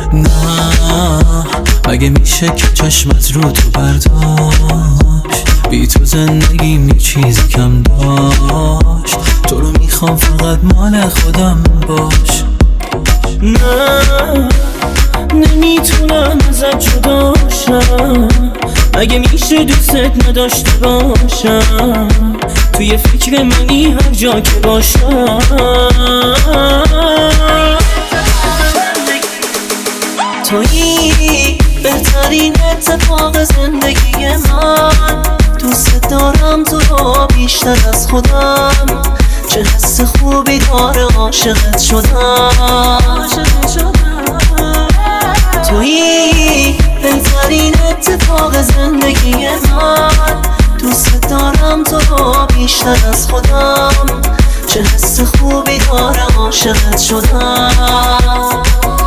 نه مگه میشه که چشمت رو تو برداشت، بی تو زندگیم یه چیزی کم داشت. تو رو میخوام فقط مال خودم باش. نه نمیتونم ازت جدا شم، مگه میشه دوست نداشته باشم، توی فکر منی هر جا که باشم. تویی بهترین اتفاق زندگی من، دوست دارم تو رو بیشتر از خودم، چه حس خوبی داره عاشقت شدم. تویی بهترین اتفاق زندگی من، دوست دارم تو رو بیشتر از خودم، چه حس خوبی داره عاشقت شدم.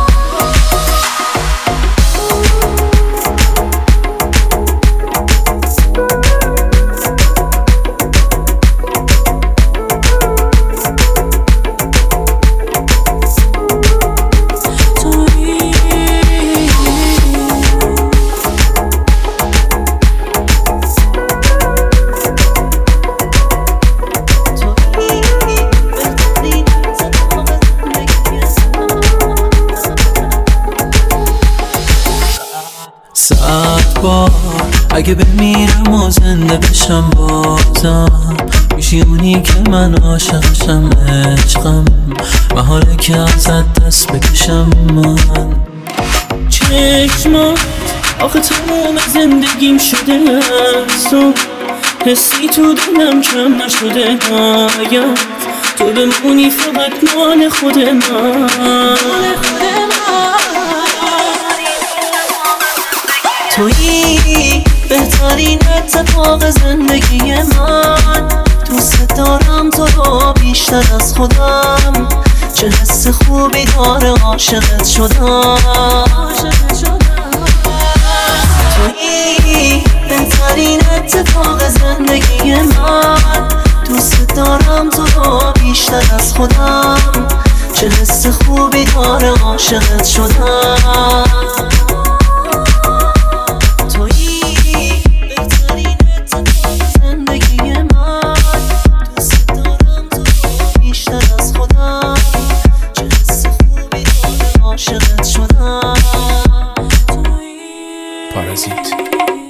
صد بار اگه بمیرم و زنده بشم بازم، میشی اونی که من عاشقشم، عشقم محاله که ازت دست بکشم. من چشمات آخه تمام زندگیم شده از تو، حسی تو دلم کم نشده، باید تو بمونی فقط مال خود من. تویی بهترین اتفاق زندگی من، دوست دارم تو رو بیشتر از خودم، چه حس خوبی داره عاشقت شدم. تویی بهترین اتفاق زندگی من، دوست دارم تو رو بیشتر از خودم، چه حس خوبی داره عاشقت شدم. پارازیت